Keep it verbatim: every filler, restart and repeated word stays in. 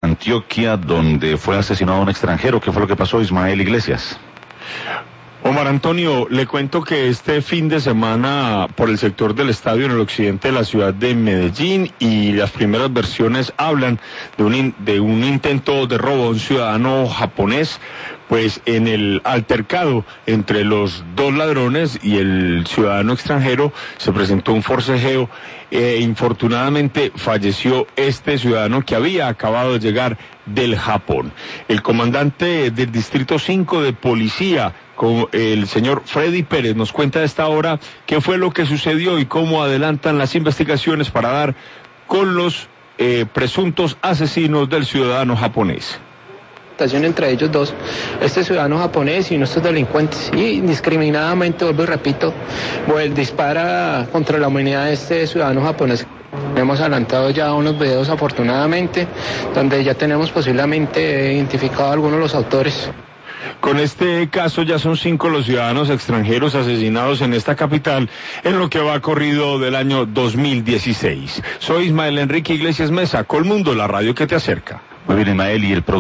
Antioquia, donde fue asesinado un extranjero. ¿Qué fue lo que pasó, Ismael Iglesias? Omar Antonio, le cuento que este fin de semana por el sector del estadio en el occidente de la ciudad de Medellín, y las primeras versiones hablan de un, in, de un intento de robo a un ciudadano japonés. Pues en el altercado entre los dos ladrones y el ciudadano extranjero se presentó un forcejeo e infortunadamente falleció este ciudadano que había acabado de llegar del Japón. El comandante del Distrito cinco de Policía, con el señor Freddy Pérez, nos cuenta a esta hora qué fue lo que sucedió y cómo adelantan las investigaciones para dar con los eh, presuntos asesinos del ciudadano japonés. Entre ellos dos, este ciudadano japonés y nuestros delincuentes, y indiscriminadamente, vuelvo y repito, pues dispara contra la humanidad de este ciudadano japonés. Hemos adelantado ya unos videos, afortunadamente, donde ya tenemos posiblemente identificado a algunos de los autores. Con este caso ya son cinco los ciudadanos extranjeros asesinados en esta capital en lo que va corrido del año dos mil dieciséis. Soy Ismael Enrique Iglesias Mesa, Colmundo, la radio que te acerca. Muy bien, Ismael, y el